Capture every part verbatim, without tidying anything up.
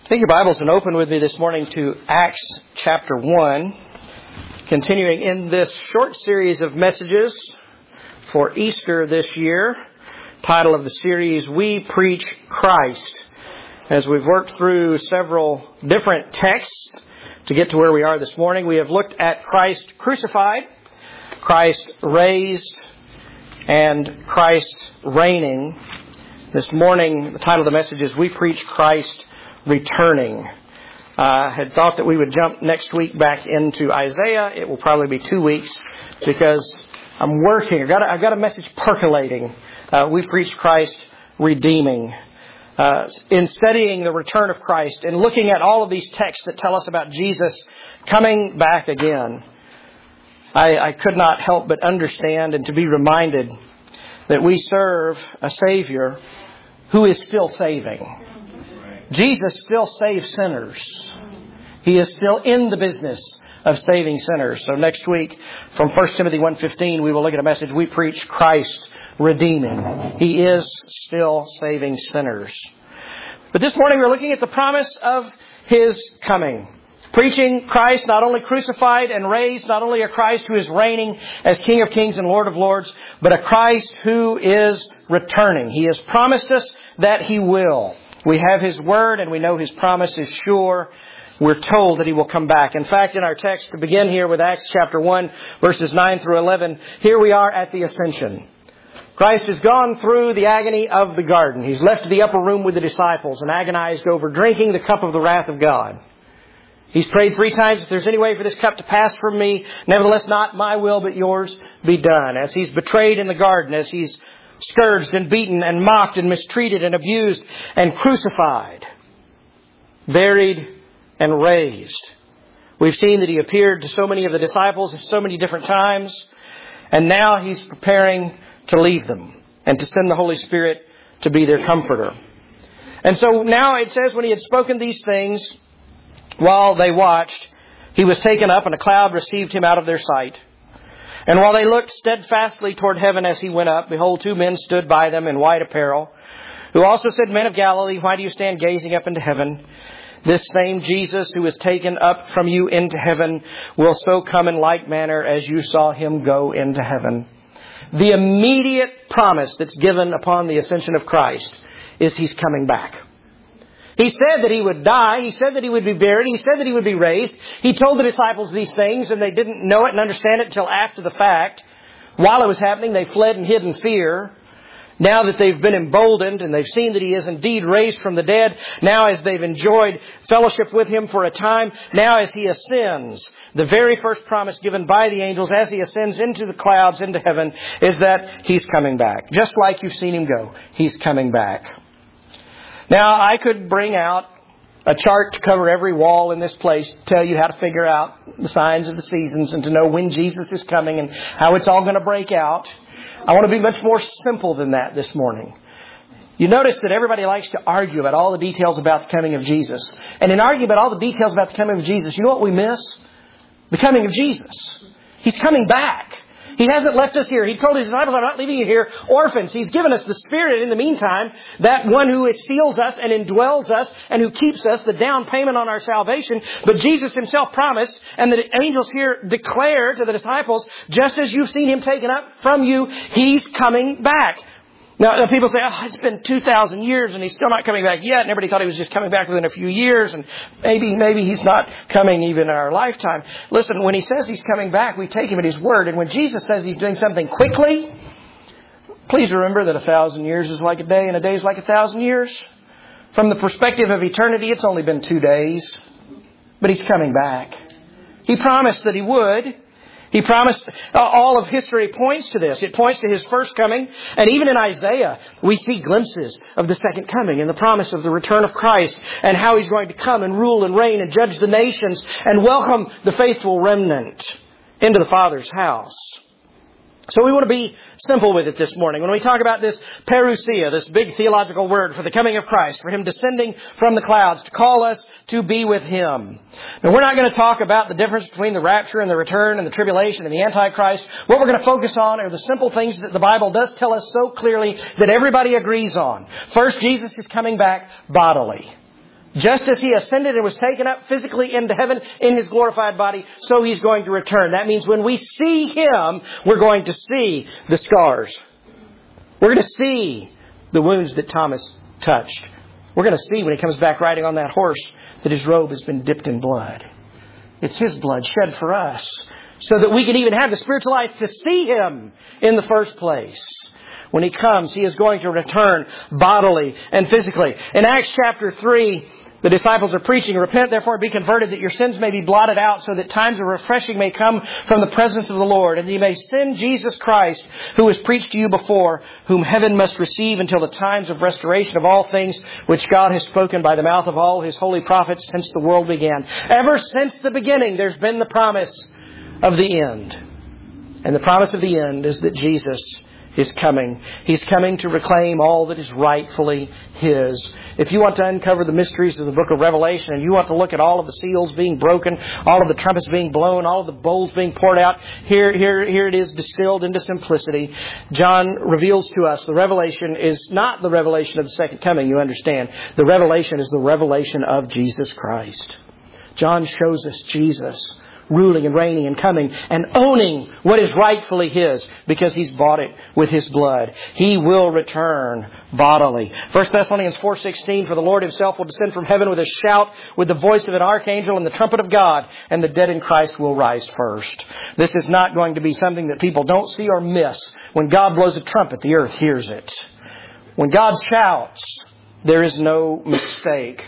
Take your Bibles and open with me this morning to Acts chapter one, continuing in this short series of messages for Easter this year. Title of the series, We Preach Christ. As we've worked through several different texts to get to where we are this morning, we have looked at Christ crucified, Christ raised, and Christ reigning. This morning, the title of the message is We Preach Christ Returning. I uh, had thought that we would jump next week back into Isaiah. It will probably be two weeks because I'm working. I've got a, I've got a message percolating. Uh, we preach Christ redeeming. Uh, in studying the return of Christ and looking at all of these texts that tell us about Jesus coming back again, I, I could not help but understand and to be reminded that we serve a Savior who is still saving. Jesus still saves sinners. He is still in the business of saving sinners. So next week, from First Timothy one fifteen, we will look at a message, We Preach Christ Redeeming. He is still saving sinners. But this morning we're looking at the promise of His coming. Preaching Christ not only crucified and raised, not only a Christ who is reigning as King of Kings and Lord of Lords, but a Christ who is returning. He has promised us that He will. We have His word and we know His promise is sure. We're told that He will come back. In fact, in our text to begin here with Acts chapter one, verses nine through eleven, here we are at the ascension. Christ has gone through the agony of the garden. He's left the upper room with the disciples and agonized over drinking the cup of the wrath of God. He's prayed three times, if there's any way for this cup to pass from me, nevertheless not my will but yours be done. As He's betrayed in the garden, as He's scourged and beaten and mocked and mistreated and abused and crucified, buried and raised. We've seen that He appeared to so many of the disciples at so many different times. And now He's preparing to leave them and to send the Holy Spirit to be their comforter. And so now it says when He had spoken these things, while they watched, He was taken up and a cloud received Him out of their sight. And while they looked steadfastly toward heaven as He went up, behold, two men stood by them in white apparel, who also said, Men of Galilee, why do you stand gazing up into heaven? This same Jesus who is taken up from you into heaven will so come in like manner as you saw Him go into heaven. The immediate promise that's given upon the ascension of Christ is He's coming back. He said that He would die. He said that He would be buried. He said that He would be raised. He told the disciples these things and they didn't know it and understand it until after the fact. While it was happening, they fled and hid in fear. Now that they've been emboldened and they've seen that He is indeed raised from the dead, now as they've enjoyed fellowship with Him for a time, now as He ascends, the very first promise given by the angels as He ascends into the clouds, into heaven, is that He's coming back. Just like you've seen Him go, He's coming back. Now, I could bring out a chart to cover every wall in this place, to tell you how to figure out the signs of the seasons and to know when Jesus is coming and how it's all going to break out. I want to be much more simple than that this morning. You notice that everybody likes to argue about all the details about the coming of Jesus. And in arguing about all the details about the coming of Jesus, you know what we miss? The coming of Jesus. He's coming back. He hasn't left us here. He told His disciples, I'm not leaving you here orphans. He's given us the Spirit in the meantime, that one who seals us and indwells us and who keeps us, the down payment on our salvation. But Jesus Himself promised, and the angels here declare to the disciples, just as you've seen Him taken up from you, He's coming back. Now, people say, oh, it's been two thousand years and He's still not coming back yet. And everybody thought He was just coming back within a few years. And maybe, maybe He's not coming even in our lifetime. Listen, when He says He's coming back, we take Him at His word. And when Jesus says He's doing something quickly, please remember that a thousand years is like a day and a day is like a thousand years. From the perspective of eternity, it's only been two days. But He's coming back. He promised that He would. He promised, uh, all of history points to this. It points to His first coming. And even in Isaiah, we see glimpses of the second coming and the promise of the return of Christ and how He's going to come and rule and reign and judge the nations and welcome the faithful remnant into the Father's house. So we want to be simple with it this morning. When we talk about this parousia, this big theological word for the coming of Christ, for Him descending from the clouds to call us to be with Him. Now, we're not going to talk about the difference between the rapture and the return and the tribulation and the Antichrist. What we're going to focus on are the simple things that the Bible does tell us so clearly that everybody agrees on. First, Jesus is coming back bodily. Just as He ascended and was taken up physically into heaven in His glorified body, so He's going to return. That means when we see Him, we're going to see the scars. We're going to see the wounds that Thomas touched. We're going to see when He comes back riding on that horse that His robe has been dipped in blood. It's His blood shed for us so that we can even have the spiritual eyes to see Him in the first place. When He comes, He is going to return bodily and physically. In Acts chapter three, the disciples are preaching, "Repent, therefore, be converted, that your sins may be blotted out, so that times of refreshing may come from the presence of the Lord, and He may send Jesus Christ, who was preached to you before, whom heaven must receive until the times of restoration of all things, which God has spoken by the mouth of all His holy prophets since the world began." Ever since the beginning, there's been the promise of the end. And the promise of the end is that Jesus is coming. He's coming to reclaim all that is rightfully His. If you want to uncover the mysteries of the book of Revelation, and you want to look at all of the seals being broken, all of the trumpets being blown, all of the bowls being poured out, here, here, here it is distilled into simplicity. John reveals to us the revelation is not the revelation of the second coming, you understand. The revelation is the revelation of Jesus Christ. John shows us Jesus ruling and reigning and coming and owning what is rightfully His, because He's bought it with His blood. He will return bodily. First Thessalonians four sixteen, "For the Lord Himself will descend from heaven with a shout, with the voice of an archangel and the trumpet of God, and the dead in Christ will rise first." This is not going to be something that people don't see or miss. When God blows a trumpet, the earth hears it. When God shouts, there is no mistake.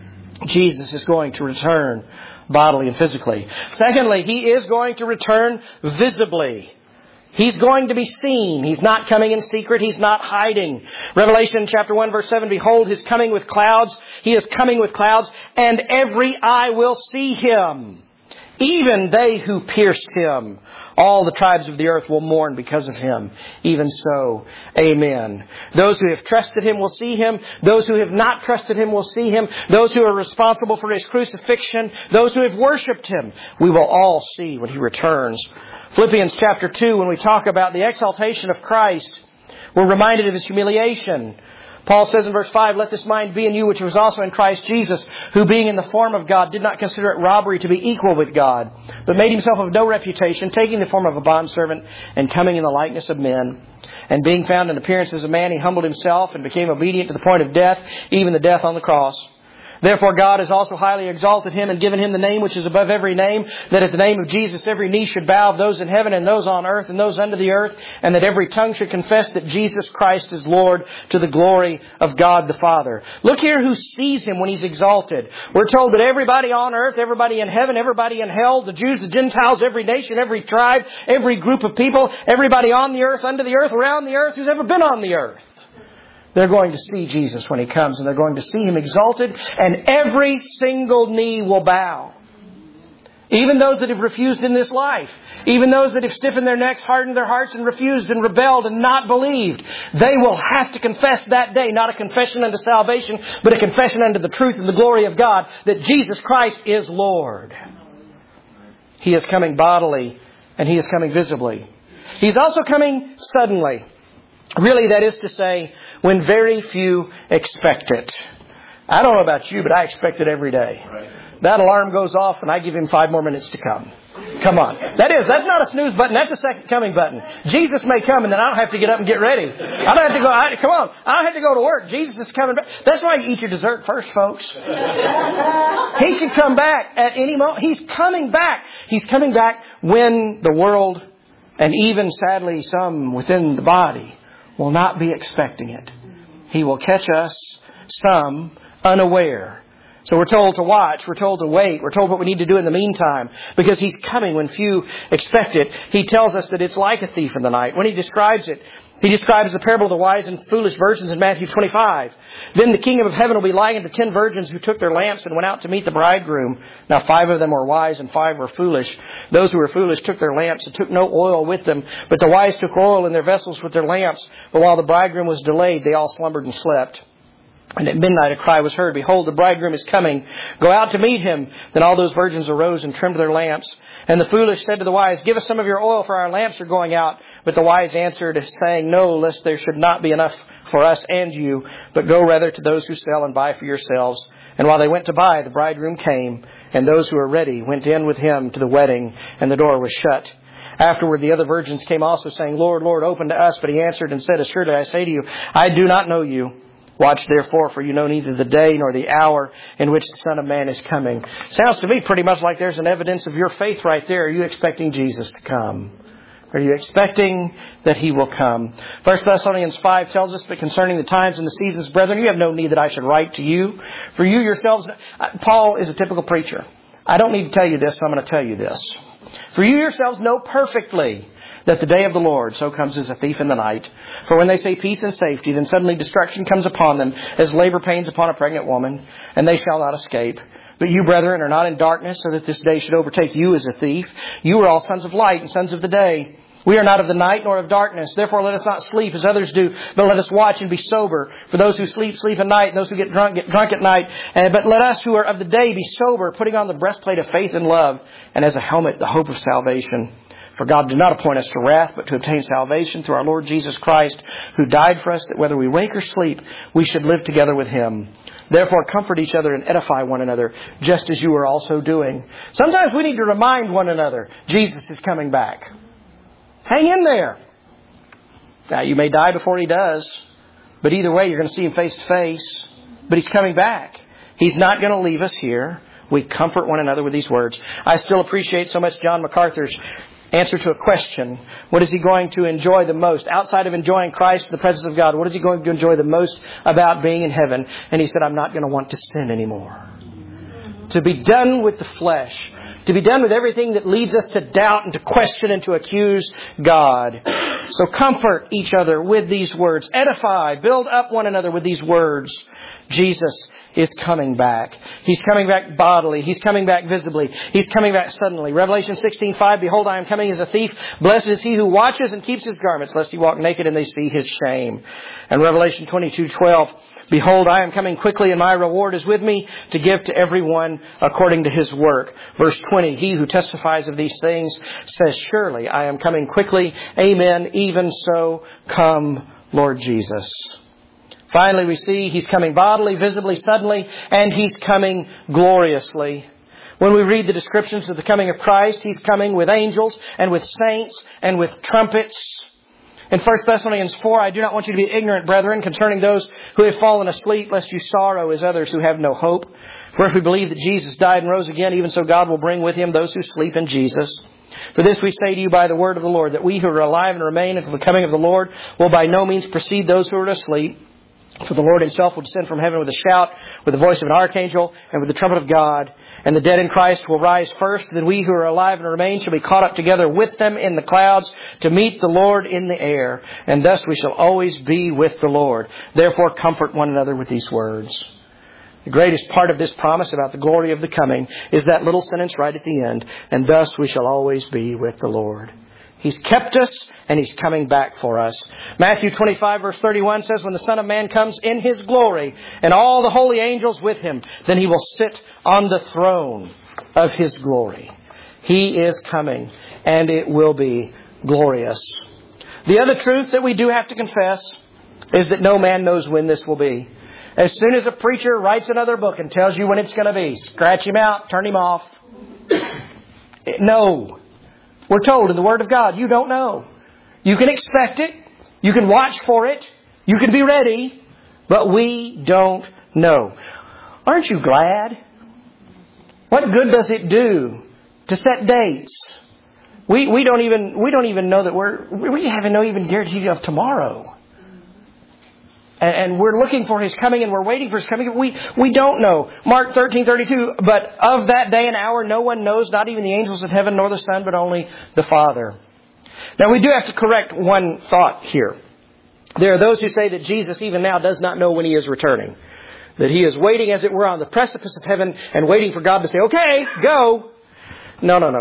Jesus is going to return bodily and physically. Secondly, He is going to return visibly. He's going to be seen. He's not coming in secret. He's not hiding. Revelation chapter one verse seven, "Behold, He's coming with clouds. He is coming with clouds, and every eye will see Him, even they who pierced Him. All the tribes of the earth will mourn because of Him. Even so, amen." Those who have trusted Him will see Him. Those who have not trusted Him will see Him. Those who are responsible for His crucifixion. Those who have worshipped Him. We will all see when He returns. Philippians chapter two, when we talk about the exaltation of Christ, we're reminded of His humiliation. Paul says in verse five, "Let this mind be in you, which was also in Christ Jesus, who being in the form of God did not consider it robbery to be equal with God, but made Himself of no reputation, taking the form of a bondservant and coming in the likeness of men. And being found in appearance as a man, He humbled Himself and became obedient to the point of death, even the death on the cross. Therefore God has also highly exalted Him and given Him the name which is above every name, that at the name of Jesus every knee should bow, of those in heaven and those on earth and those under the earth, and that every tongue should confess that Jesus Christ is Lord, to the glory of God the Father." Look here who sees Him when He's exalted. We're told that everybody on earth, everybody in heaven, everybody in hell, the Jews, the Gentiles, every nation, every tribe, every group of people, everybody on the earth, under the earth, around the earth, who's ever been on the earth, they're going to see Jesus when He comes, and they're going to see Him exalted, and every single knee will bow. Even those that have refused in this life, even those that have stiffened their necks, hardened their hearts, and refused and rebelled and not believed, they will have to confess that day, not a confession unto salvation, but a confession unto the truth and the glory of God, that Jesus Christ is Lord. He is coming bodily, and He is coming visibly. He's also coming suddenly. Really, that is to say, when very few expect it. I don't know about you, but I expect it every day. Right. That alarm goes off and I give Him five more minutes to come. Come on. That is, that's not a snooze button. That's a second coming button. Jesus may come and then I don't have to get up and get ready. I don't have to go, I, come on. I don't have to go to work. Jesus is coming back. That's why you eat your dessert first, folks. He can come back at any moment. He's coming back. He's coming back when the world, and even sadly some within the body, will not be expecting it. He will catch us, some, unaware. So we're told to watch, we're told to wait, we're told what we need to do in the meantime, because He's coming when few expect it. He tells us that it's like a thief in the night. When He describes it, He describes the parable of the wise and foolish virgins in Matthew twenty-five. "Then the kingdom of heaven will be likened to ten virgins who took their lamps and went out to meet the bridegroom. Now five of them were wise and five were foolish. Those who were foolish took their lamps and took no oil with them, but the wise took oil in their vessels with their lamps. But while the bridegroom was delayed, they all slumbered and slept." And at midnight a cry was heard, Behold, the bridegroom is coming. Go out to meet him. Then all those virgins arose and trimmed their lamps. And the foolish said to the wise, Give us some of your oil, for our lamps are going out. But the wise answered, saying, No, lest there should not be enough for us and you, but go rather to those who sell and buy for yourselves. And while they went to buy, the bridegroom came, and those who were ready went in with him to the wedding, and the door was shut. Afterward the other virgins came also, saying, Lord, Lord, open to us. But he answered and said, Assuredly I say to you, I do not know you. Watch therefore, for you know neither the day nor the hour in which the Son of Man is coming. Sounds to me pretty much like there's an evidence of your faith right there. Are you expecting Jesus to come? Are you expecting that He will come? First Thessalonians five tells us, But concerning the times and the seasons, brethren, you have no need that I should write to you. For you yourselves... Paul is a typical preacher. I don't need to tell you this, so I'm going to tell you this. For you yourselves know perfectly that the day of the Lord so comes as a thief in the night. For when they say peace and safety, then suddenly destruction comes upon them, as labor pains upon a pregnant woman, and they shall not escape. But you, brethren, are not in darkness, so that this day should overtake you as a thief. You are all sons of light and sons of the day. We are not of the night nor of darkness. Therefore let us not sleep as others do, but let us watch and be sober. For those who sleep, sleep at night, and those who get drunk, get drunk at night. And, but let us who are of the day be sober, putting on the breastplate of faith and love, and as a helmet the hope of salvation. For God did not appoint us to wrath, but to obtain salvation through our Lord Jesus Christ, who died for us, that whether we wake or sleep, we should live together with Him. Therefore comfort each other and edify one another, just as you are also doing. Sometimes we need to remind one another, Jesus is coming back. Hang in there. Now, you may die before He does, but either way, you're going to see Him face to face. But He's coming back. He's not going to leave us here. We comfort one another with these words. I still appreciate so much John MacArthur's answer to a question. What is he going to enjoy the most? Outside of enjoying Christ, the presence of God, what is he going to enjoy the most about being in heaven? And he said, I'm not going to want to sin anymore. To be done with the flesh. To be done with everything that leads us to doubt and to question and to accuse God. So comfort each other with these words. Edify, build up one another with these words. Jesus is coming back. He's coming back bodily. He's coming back visibly. He's coming back suddenly. Revelation sixteen five, Behold, I am coming as a thief. Blessed is he who watches and keeps his garments, lest he walk naked and they see his shame. And Revelation twenty-two twelve, Behold, I am coming quickly, and my reward is with me to give to everyone according to his work. Verse twenty, He who testifies of these things says, Surely I am coming quickly. Amen. Even so, come, Lord Jesus. Finally, we see He's coming bodily, visibly, suddenly, and He's coming gloriously. When we read the descriptions of the coming of Christ, He's coming with angels and with saints and with trumpets. In First Thessalonians four, I do not want you to be ignorant, brethren, concerning those who have fallen asleep, lest you sorrow as others who have no hope. For if we believe that Jesus died and rose again, even so God will bring with Him those who sleep in Jesus. For this we say to you by the word of the Lord, that we who are alive and remain until the coming of the Lord will by no means precede those who are asleep. For the Lord Himself will descend from heaven with a shout, with the voice of an archangel, and with the trumpet of God. And the dead in Christ will rise first. Then we who are alive and remain shall be caught up together with them in the clouds to meet the Lord in the air. And thus we shall always be with the Lord. Therefore comfort one another with these words. The greatest part of this promise about the glory of the coming is that little sentence right at the end. And thus we shall always be with the Lord. He's kept us, and He's coming back for us. Matthew twenty-five verse thirty-one says, When the Son of Man comes in His glory, and all the holy angels with Him, then He will sit on the throne of His glory. He is coming, and it will be glorious. The other truth that we do have to confess is that no man knows when this will be. As soon as a preacher writes another book and tells you when it's going to be, scratch him out, turn him off. No. We're told in the Word of God, you don't know. You can expect it. You can watch for it. You can be ready. But we don't know. Aren't you glad? What good does it do to set dates? We we don't even we don't even know that we're we have no even guarantee of tomorrow. And, and we're looking for His coming, and we're waiting for His coming. We we don't know. Mark thirteen thirty-two. But of that day and hour, no one knows, not even the angels of heaven, nor the Son, but only the Father. Now we do have to correct one thought here. There are those who say that Jesus even now does not know when He is returning. That He is waiting, as it were, on the precipice of heaven and waiting for God to say, okay, go. No, no, no.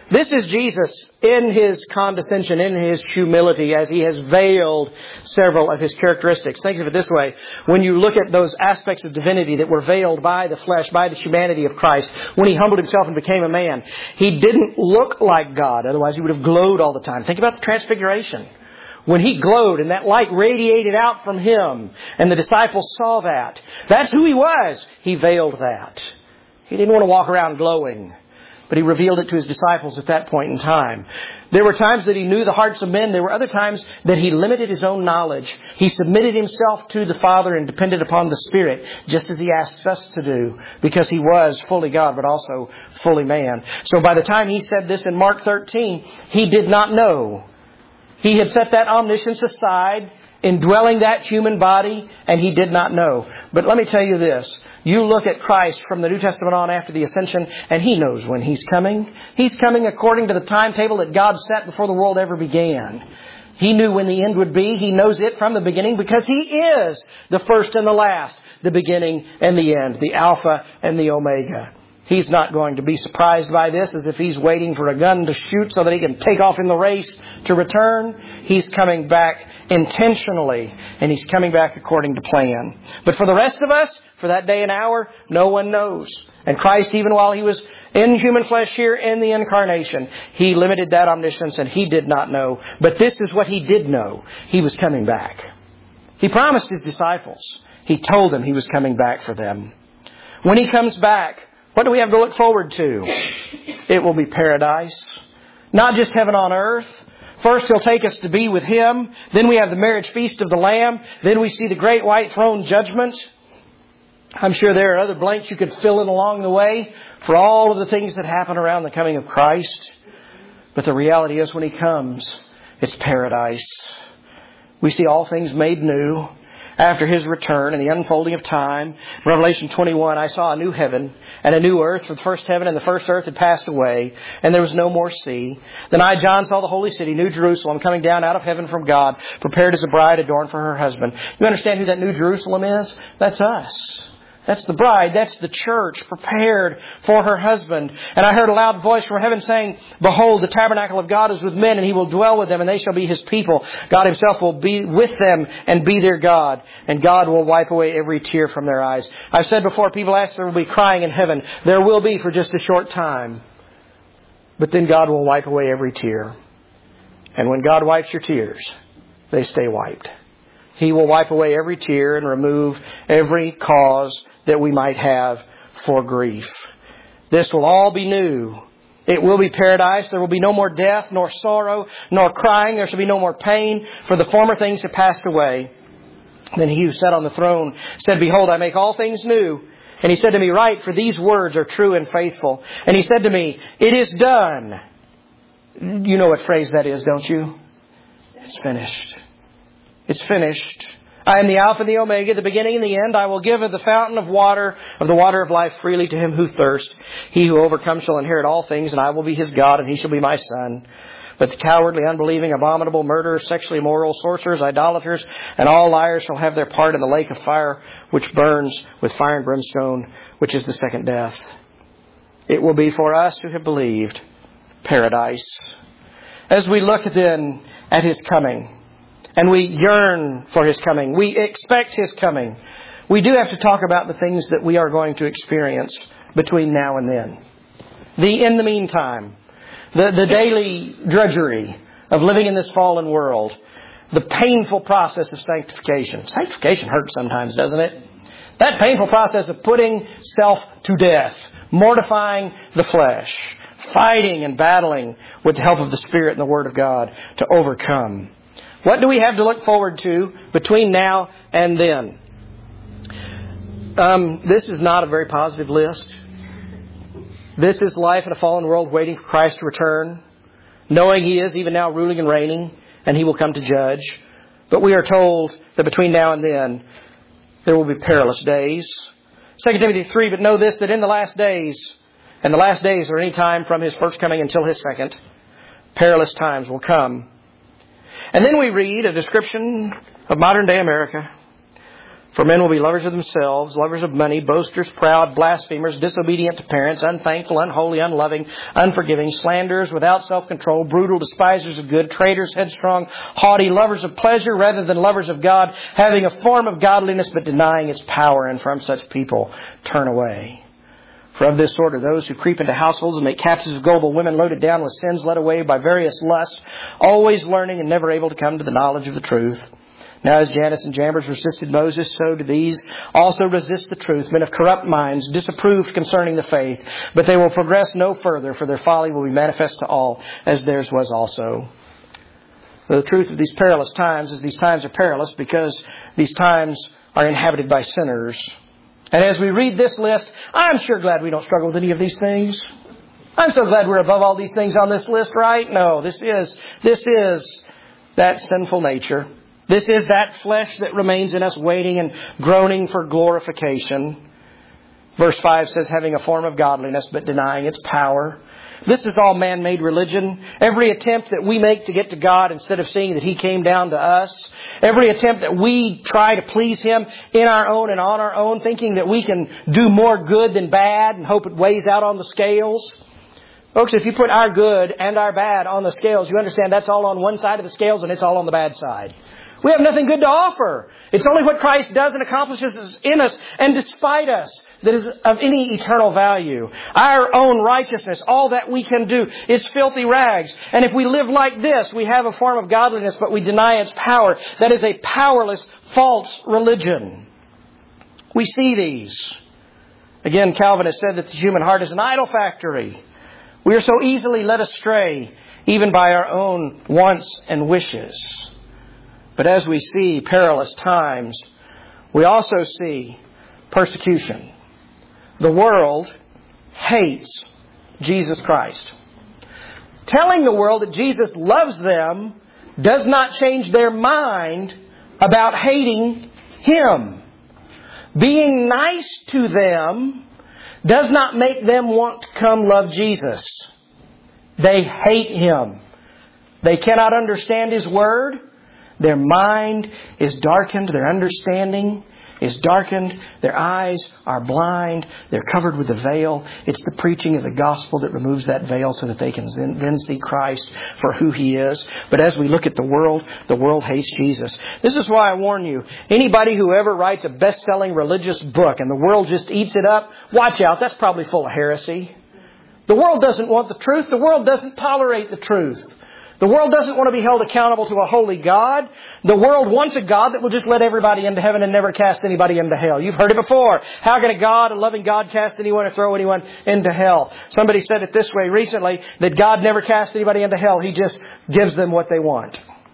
This is Jesus in His condescension, in His humility, as He has veiled several of His characteristics. Think of it this way. When you look at those aspects of divinity that were veiled by the flesh, by the humanity of Christ, when He humbled Himself and became a man, He didn't look like God. Otherwise, He would have glowed all the time. Think about the Transfiguration. When He glowed and that light radiated out from Him and the disciples saw that, that's who He was. He veiled that. He didn't want to walk around glowing. But He revealed it to His disciples at that point in time. There were times that He knew the hearts of men. There were other times that He limited His own knowledge. He submitted Himself to the Father and depended upon the Spirit, just as He asks us to do, because He was fully God, but also fully man. So by the time He said this in Mark thirteen, He did not know. He had set that omniscience aside, indwelling that human body, and He did not know. But let me tell you this. You look at Christ from the New Testament on after the ascension, and He knows when He's coming. He's coming according to the timetable that God set before the world ever began. He knew when the end would be. He knows it from the beginning because He is the first and the last, the beginning and the end, the Alpha and the Omega. He's not going to be surprised by this as if He's waiting for a gun to shoot so that He can take off in the race to return. He's coming back intentionally, and He's coming back according to plan. But for the rest of us, for that day and hour, no one knows. And Christ, even while He was in human flesh here in the incarnation, He limited that omniscience and He did not know. But this is what He did know. He was coming back. He promised His disciples. He told them He was coming back for them. When He comes back, what do we have to look forward to? It will be paradise. Not just heaven on earth. First, He'll take us to be with Him. Then we have the marriage feast of the Lamb. Then we see the great white throne judgment. I'm sure there are other blanks you could fill in along the way for all of the things that happen around the coming of Christ. But the reality is when He comes, it's paradise. We see all things made new after His return and the unfolding of time. Revelation twenty-one, I saw a new heaven and a new earth, for the first heaven and the first earth had passed away, and there was no more sea. Then I, John, saw the holy city, New Jerusalem, coming down out of heaven from God, prepared as a bride adorned for her husband. You understand who that New Jerusalem is? That's us. That's the bride. That's the church prepared for her husband. And I heard a loud voice from heaven saying, Behold, the tabernacle of God is with men, and He will dwell with them, and they shall be His people. God Himself will be with them and be their God. And God will wipe away every tear from their eyes. I've said before, people ask, there will be crying in heaven. There will be for just a short time. But then God will wipe away every tear. And when God wipes your tears, they stay wiped. He will wipe away every tear and remove every cause that we might have for grief. This will all be new. It will be paradise. There will be no more death, nor sorrow, nor crying. There shall be no more pain, for the former things have passed away. Then He who sat on the throne said, Behold, I make all things new. And He said to me, Write, for these words are true and faithful. And He said to me, It is done. You know what phrase that is, don't you? It's finished. It's finished. I am the Alpha and the Omega, the beginning and the end. I will give of the fountain of water, of the water of life freely to him who thirsts. He who overcomes shall inherit all things, and I will be his God, and he shall be my son. But the cowardly, unbelieving, abominable, murderers, sexually immoral, sorcerers, idolaters, and all liars shall have their part in the lake of fire, which burns with fire and brimstone, which is the second death. It will be for us who have believed paradise. As we look then at His coming, and we yearn for His coming, we expect His coming, we do have to talk about the things that we are going to experience between now and then. The in the meantime, the, the daily drudgery of living in this fallen world, the painful process of sanctification. Sanctification hurts sometimes, doesn't it? That painful process of putting self to death, mortifying the flesh, fighting and battling with the help of the Spirit and the Word of God to overcome. What do we have to look forward to between now and then? Um, this is not a very positive list. This is life in a fallen world waiting for Christ to return, knowing He is even now ruling and reigning, and He will come to judge. But we are told that between now and then, there will be perilous days. Second Timothy three, but know this, that in the last days, and the last days are any time from His first coming until His second, perilous times will come. And then we read a description of modern day America. For men will be lovers of themselves, lovers of money, boasters, proud, blasphemers, disobedient to parents, unthankful, unholy, unloving, unforgiving, slanderers, without self-control, brutal, despisers of good, traitors, headstrong, haughty, lovers of pleasure rather than lovers of God, having a form of godliness but denying its power, and from such people turn away. For of this sort are those who creep into households and make captives of gullible women, loaded down with sins, led away by various lusts, always learning and never able to come to the knowledge of the truth. Now as Jannes and Jambres resisted Moses, so do these also resist the truth. Men of corrupt minds, disapproved concerning the faith. But they will progress no further, for their folly will be manifest to all, as theirs was also. The truth of these perilous times is these times are perilous because these times are inhabited by sinners. And as we read this list, I'm sure glad we don't struggle with any of these things. I'm so glad we're above all these things on this list, right? No, this is, this is that sinful nature. This is that flesh that remains in us, waiting and groaning for glorification. Verse five says, having a form of godliness, but denying its power. This is all man-made religion. Every attempt that we make to get to God instead of seeing that He came down to us. Every attempt that we try to please Him in our own and on our own, thinking that we can do more good than bad and hope it weighs out on the scales. Folks, if you put our good and our bad on the scales, you understand that's all on one side of the scales and it's all on the bad side. We have nothing good to offer. It's only what Christ does and accomplishes in us and despite us that is of any eternal value. Our own righteousness, all that we can do, is filthy rags. And if we live like this, we have a form of godliness, but we deny its power. That is a powerless, false religion. We see these. Again, Calvin has said that the human heart is an idol factory. We are so easily led astray, even by our own wants and wishes. But as we see perilous times, we also see persecution. The world hates Jesus Christ. Telling the world that Jesus loves them does not change their mind about hating Him. Being nice to them does not make them want to come love Jesus. They hate Him. They cannot understand His Word. Their mind is darkened. Their understanding is darkened. Their eyes are blind. They're covered with a veil. It's the preaching of the gospel that removes that veil so that they can then see Christ for who He is. But as we look at the world, the world hates Jesus. This is why I warn you, anybody who ever writes a best-selling religious book and the world just eats it up, watch out. That's probably full of heresy. The world doesn't want the truth. The world doesn't tolerate the truth. The world doesn't want to be held accountable to a holy God. The world wants a God that will just let everybody into heaven and never cast anybody into hell. You've heard it before. How can a God, a loving God, cast anyone or throw anyone into hell? Somebody said it this way recently, that God never casts anybody into hell. He just gives them what they want.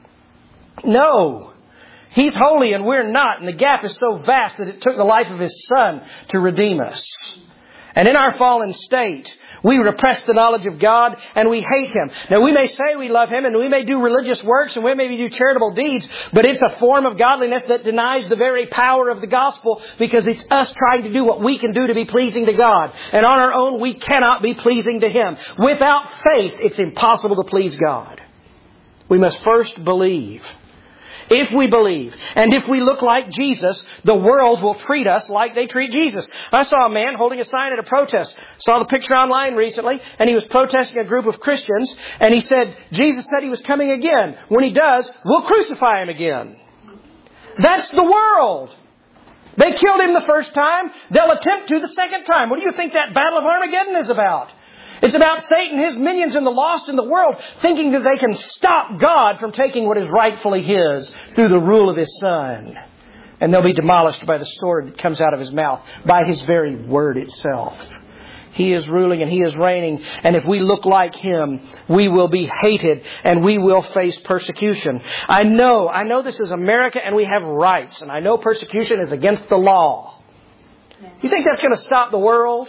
No. He's holy and we're not. And the gap is so vast that it took the life of His Son to redeem us. And in our fallen state, we repress the knowledge of God and we hate Him. Now we may say we love Him and we may do religious works and we may do charitable deeds, but it's a form of godliness that denies the very power of the gospel because it's us trying to do what we can do to be pleasing to God. And on our own, we cannot be pleasing to Him. Without faith, it's impossible to please God. We must first believe. If we believe, and if we look like Jesus, the world will treat us like they treat Jesus. I saw a man holding a sign at a protest. Saw the picture online recently, and he was protesting a group of Christians, and he said, Jesus said He was coming again. When He does, we'll crucify Him again. That's the world. They killed Him the first time. They'll attempt to the second time. What do you think that Battle of Armageddon is about? It's about Satan, his minions, and the lost in the world thinking that they can stop God from taking what is rightfully His through the rule of His Son. And they'll be demolished by the sword that comes out of His mouth, by His very word itself. He is ruling and He is reigning. And if we look like Him, we will be hated and we will face persecution. I know, I know this is America and we have rights. And I know persecution is against the law. You think that's going to stop the world?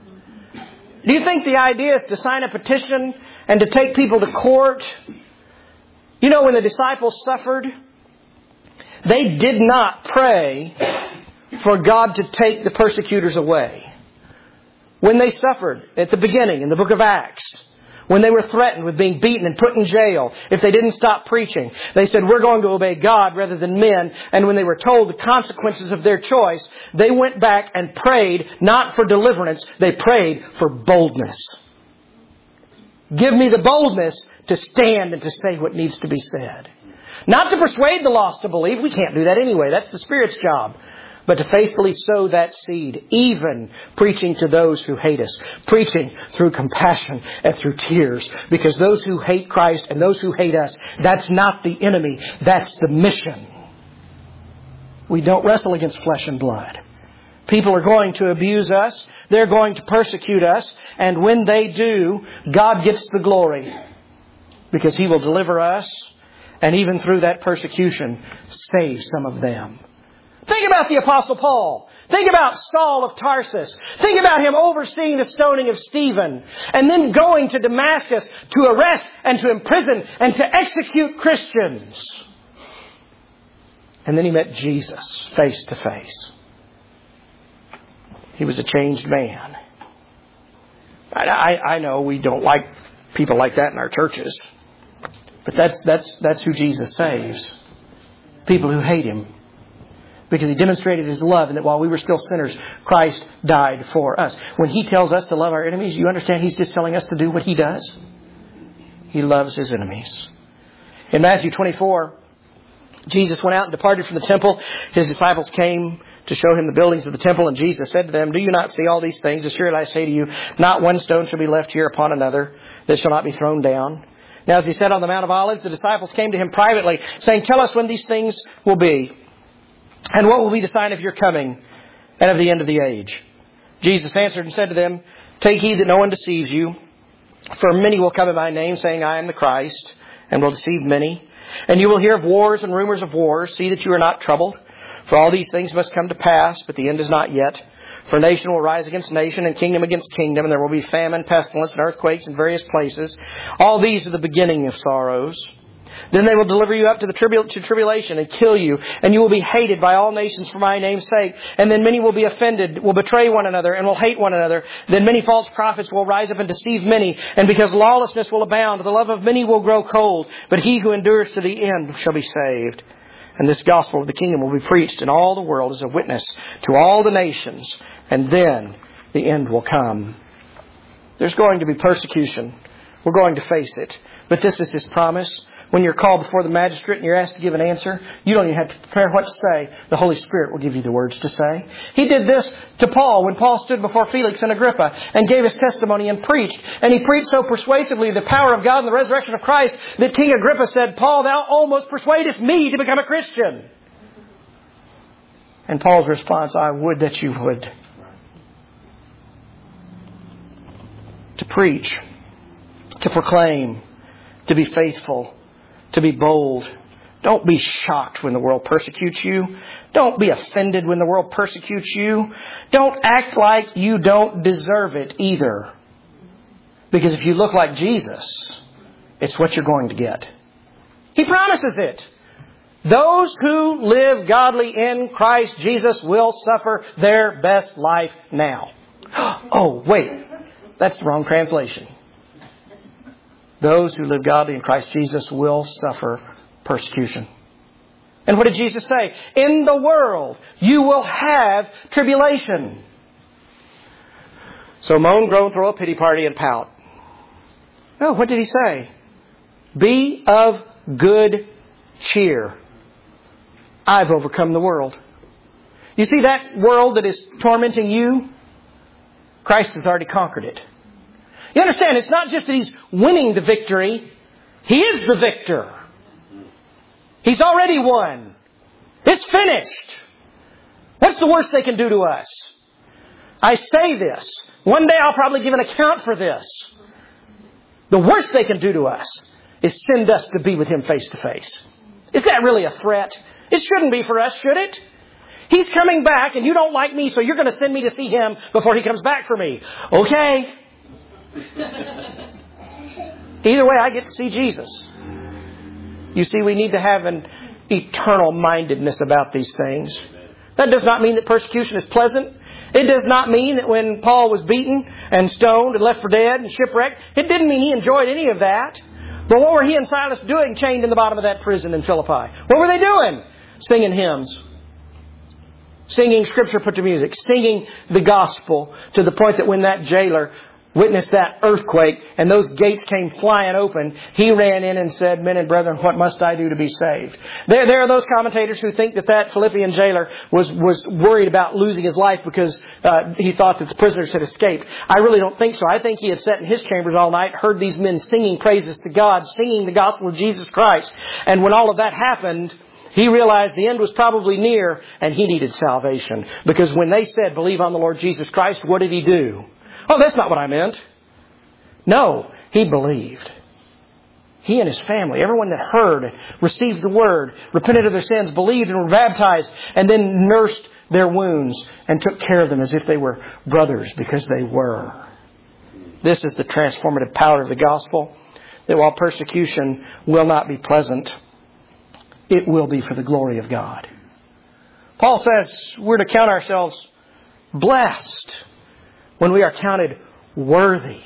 Do you think the idea is to sign a petition and to take people to court? You know, when the disciples suffered, they did not pray for God to take the persecutors away. When they suffered at the beginning in the book of Acts, When they were threatened with being beaten and put in jail if they didn't stop preaching, they said, we're going to obey God rather than men. And when they were told the consequences of their choice, they went back and prayed not for deliverance, they prayed for boldness. Give me the boldness to stand and to say what needs to be said. Not to persuade the lost to believe. We can't do that anyway. That's the Spirit's job. But to faithfully sow that seed, even preaching to those who hate us. Preaching through compassion and through tears. Because those who hate Christ and those who hate us, that's not the enemy. That's the mission. We don't wrestle against flesh and blood. People are going to abuse us. They're going to persecute us. And when they do, God gets the glory. Because He will deliver us. And even through that persecution, save some of them. Think about the Apostle Paul. Think about Saul of Tarsus. Think about him overseeing the stoning of Stephen. And then going to Damascus to arrest and to imprison and to execute Christians. And then he met Jesus face to face. He was a changed man. I, I, I know we don't like people like that in our churches. But that's, that's, that's who Jesus saves. People who hate Him. Because He demonstrated His love and that while we were still sinners, Christ died for us. When He tells us to love our enemies, you understand He's just telling us to do what He does? He loves His enemies. In Matthew twenty-four, Jesus went out and departed from the temple. His disciples came to show Him the buildings of the temple. And Jesus said to them, do you not see all these things? Assuredly I say to you, not one stone shall be left here upon another that shall not be thrown down. Now as He sat on the Mount of Olives, the disciples came to Him privately, saying, tell us when these things will be. And what will be the sign of your coming and of the end of the age? Jesus answered and said to them, take heed that no one deceives you. For many will come in my name, saying, I am the Christ, and will deceive many. And you will hear of wars and rumors of wars. See that you are not troubled. For all these things must come to pass, but the end is not yet. For nation will rise against nation, and kingdom against kingdom, and there will be famine, pestilence, and earthquakes in various places. All these are the beginning of sorrows. Then they will deliver you up to the tribul- to tribulation and kill you, and you will be hated by all nations for my name's sake. And then many will be offended, will betray one another, and will hate one another. Then many false prophets will rise up and deceive many. And because lawlessness will abound, the love of many will grow cold. But he who endures to the end shall be saved. And this gospel of the kingdom will be preached in all the world as a witness to all the nations. And then the end will come. There's going to be persecution. We're going to face it. But this is His promise. When you're called before the magistrate and you're asked to give an answer, you don't even have to prepare what to say. The Holy Spirit will give you the words to say. He did this to Paul when Paul stood before Felix and Agrippa and gave his testimony and preached. And he preached so persuasively the power of God and the resurrection of Christ that King Agrippa said, Paul, thou almost persuadest me to become a Christian. And Paul's response, I would that you would. To preach, to proclaim, to be faithful, to be bold. Don't be shocked when the world persecutes you. Don't be offended when the world persecutes you. Don't act like you don't deserve it either. Because if you look like Jesus, it's what you're going to get. He promises it. Those who live godly in Christ Jesus will suffer their best life now. Oh, wait. That's the wrong translation. Those who live godly in Christ Jesus will suffer persecution. And what did Jesus say? In the world you will have tribulation. So moan, groan, throw a pity party, and pout. No, what did He say? Be of good cheer. I've overcome the world. You see that world that is tormenting you? Christ has already conquered it. You understand, it's not just that He's winning the victory. He is the victor. He's already won. It's finished. What's the worst they can do to us? I say this. One day I'll probably give an account for this. The worst they can do to us is send us to be with Him face to face. Is that really a threat? It shouldn't be for us, should it? He's coming back and you don't like me, so you're going to send me to see Him before He comes back for me. Okay. Either way, I get to see Jesus. You see, we need to have an eternal mindedness about these things. That does not mean that persecution is pleasant. It does not mean that when Paul was beaten and stoned and left for dead and shipwrecked, it didn't mean he enjoyed any of that. But what were he and Silas doing chained in the bottom of that prison in Philippi? What were they doing? Singing hymns. Singing Scripture put to music. Singing the gospel to the point that when that jailer witnessed that earthquake and those gates came flying open, he ran in and said, "Men and brethren, what must I do to be saved?" There, there are those commentators who think that that Philippian jailer was, was worried about losing his life because uh, he thought that the prisoners had escaped. I really don't think so. I think he had sat in his chambers all night, heard these men singing praises to God, singing the gospel of Jesus Christ. And when all of that happened, he realized the end was probably near and he needed salvation. Because when they said, "Believe on the Lord Jesus Christ," what did he do? "Oh, that's not what I meant." No, he believed. He and his family, everyone that heard, received the word, repented of their sins, believed and were baptized, and then nursed their wounds and took care of them as if they were brothers, because they were. This is the transformative power of the gospel, that while persecution will not be pleasant, it will be for the glory of God. Paul says we're to count ourselves blessed when we are counted worthy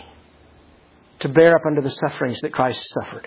to bear up under the sufferings that Christ suffered.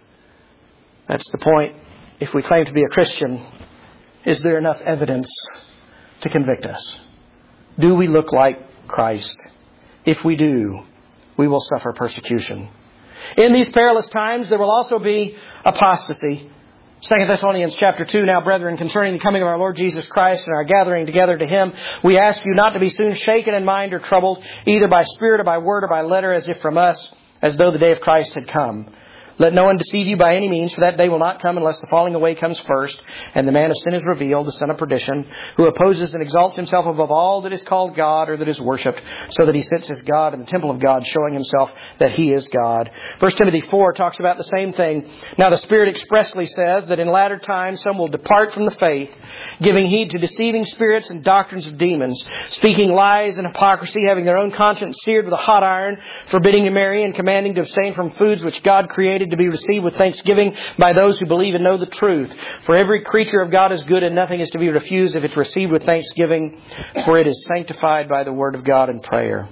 That's the point. If we claim to be a Christian, is there enough evidence to convict us? Do we look like Christ? If we do, we will suffer persecution. In these perilous times, there will also be apostasy. Second Thessalonians chapter two, "Now, brethren, concerning the coming of our Lord Jesus Christ and our gathering together to Him, we ask you not to be soon shaken in mind or troubled, either by spirit or by word or by letter, as if from us, as though the day of Christ had come. Let no one deceive you by any means, for that day will not come unless the falling away comes first, and the man of sin is revealed, the son of perdition, who opposes and exalts himself above all that is called God or that is worshipped, so that he sits as God in the temple of God, showing himself that he is God." First Timothy four talks about the same thing. "Now the Spirit expressly says that in latter times some will depart from the faith, giving heed to deceiving spirits and doctrines of demons, speaking lies and hypocrisy, having their own conscience seared with a hot iron, forbidding to marry and commanding to abstain from foods which God created to be received with thanksgiving by those who believe and know the truth. For every creature of God is good, and nothing is to be refused if it's received with thanksgiving, for it is sanctified by the word of God and prayer."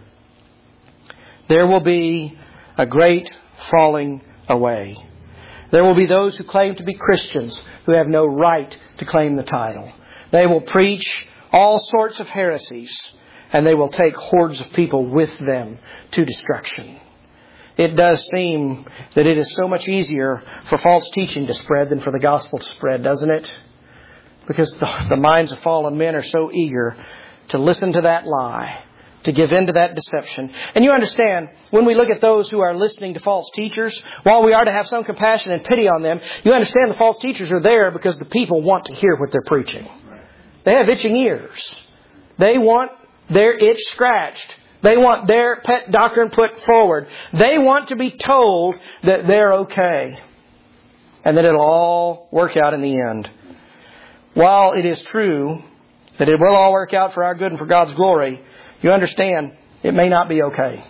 There will be a great falling away. There will be those who claim to be Christians who have no right to claim the title. They will preach all sorts of heresies, and they will take hordes of people with them to destruction. It does seem that it is so much easier for false teaching to spread than for the gospel to spread, doesn't it? Because the, the minds of fallen men are so eager to listen to that lie, to give in to that deception. And you understand, when we look at those who are listening to false teachers, while we are to have some compassion and pity on them, you understand the false teachers are there because the people want to hear what they're preaching. They have itching ears. They want their itch scratched. They want their pet doctrine put forward. They want to be told that they're okay and that it'll all work out in the end. While it is true that it will all work out for our good and for God's glory, you understand it may not be okay.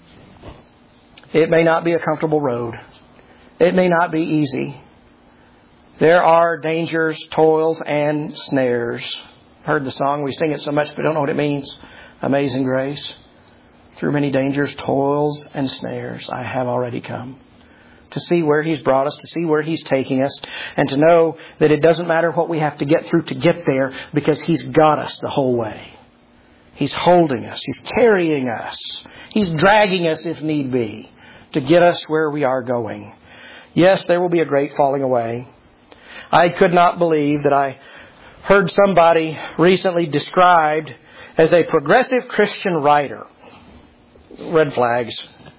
It may not be a comfortable road. It may not be easy. There are dangers, toils, and snares. Heard the song, we sing it so much but don't know what it means. Amazing Grace. Through many dangers, toils, and snares, I have already come. To see where He's brought us, to see where He's taking us, and to know that it doesn't matter what we have to get through to get there, because He's got us the whole way. He's holding us. He's carrying us. He's dragging us if need be to get us where we are going. Yes, there will be a great falling away. I could not believe that I heard somebody recently described as a progressive Christian writer. Red flags.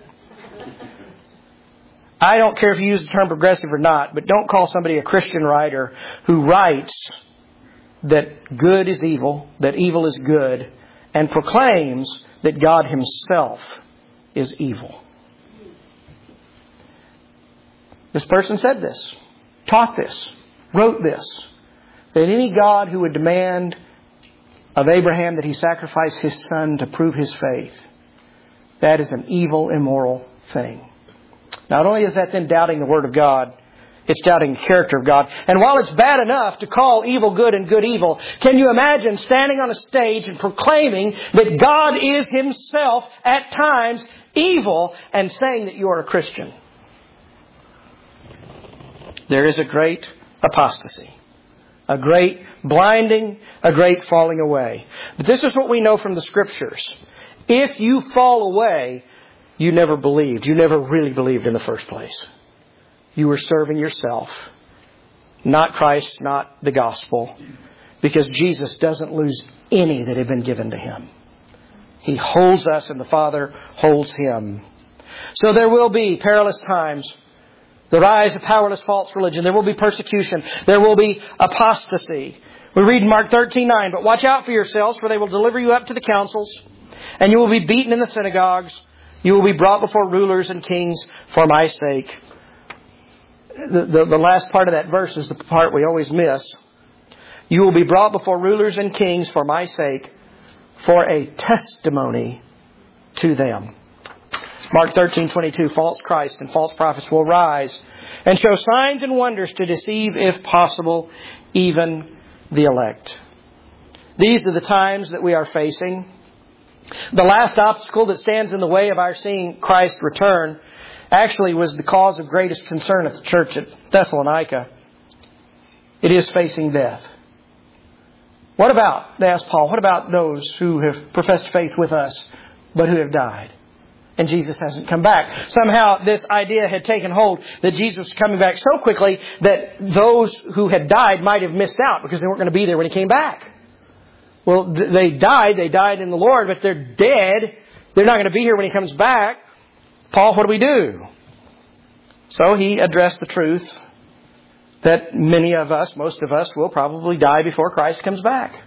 I don't care if you use the term progressive or not, but don't call somebody a Christian writer who writes that good is evil, that evil is good, and proclaims that God Himself is evil. This person said this, taught this, wrote this, that any God who would demand of Abraham that he sacrifice his son to prove his faith, that is an evil, immoral thing. Not only is that then doubting the Word of God, It's doubting the character of God. And while it's bad enough to call evil good and good evil, can you imagine standing on a stage and proclaiming that God is Himself at times evil and saying that you are a Christian? There is a great apostasy. A great blinding, a great falling away. But this is what we know from the Scriptures. If you fall away, you never believed. You never really believed in the first place. You were serving yourself, not Christ, not the gospel, because Jesus doesn't lose any that have been given to Him. He holds us and the Father holds Him. So there will be perilous times, the rise of powerless false religion. There will be persecution. There will be apostasy. We read in Mark thirteen nine, but watch out for yourselves, for they will deliver you up to the councils, and you will be beaten in the synagogues. You will be brought before rulers and kings for my sake. The, the, the last part of that verse is the part we always miss. You will be brought before rulers and kings for my sake, for a testimony to them. Mark thirteen twenty-two, false Christ and false prophets will rise and show signs and wonders to deceive, if possible, even the elect. These are the times that we are facing. The last obstacle that stands in the way of our seeing Christ return actually was the cause of greatest concern at the church at Thessalonica. It is facing death. What about, they asked Paul, what about those who have professed faith with us but who have died? And Jesus hasn't come back. Somehow this idea had taken hold that Jesus was coming back so quickly that those who had died might have missed out because they weren't going to be there when He came back. Well, they died. They died in the Lord, but they're dead. They're not going to be here when He comes back. Paul, what do we do? So he addressed the truth that many of us, most of us, will probably die before Christ comes back.